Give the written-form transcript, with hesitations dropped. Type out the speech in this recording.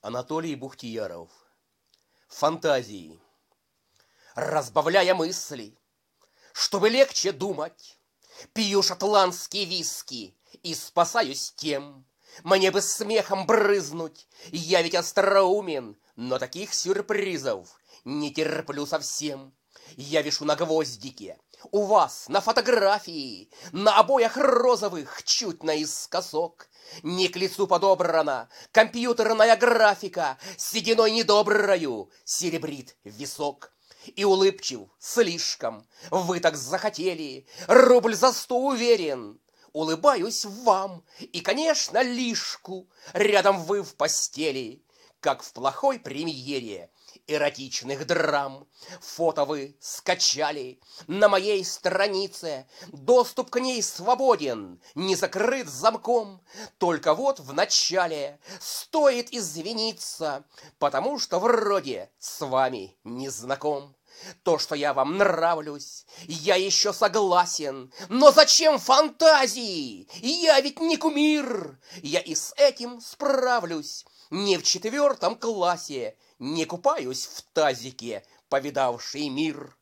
Анатолий Бухтияров. Фантазии. Разбавляя мысли, чтобы легче думать, пью шотландские виски и спасаюсь тем. Мне бы смехом брызнуть, я ведь остроумен, но таких сюрпризов не терплю совсем. Я вешу на гвоздике, у вас на фотографии, на обоях розовых, чуть наискосок. Не к лицу подобрана компьютерная графика, сединой недоброю серебрит висок. И улыбчив слишком, вы так захотели, рубль за 100 уверен. Улыбаюсь вам, и, конечно, лишку, рядом вы в постели, как в плохой премьере эротичных драм. Фото вы скачали на моей странице, доступ к ней свободен, не закрыт замком. Только вот в начале стоит извиниться, потому что вроде с вами не знаком. То, что я вам нравлюсь, я еще согласен, но зачем фантазии? Я ведь не кумир, я и с этим справлюсь. Не в 4 классе, не купаюсь в тазике, повидавший мир.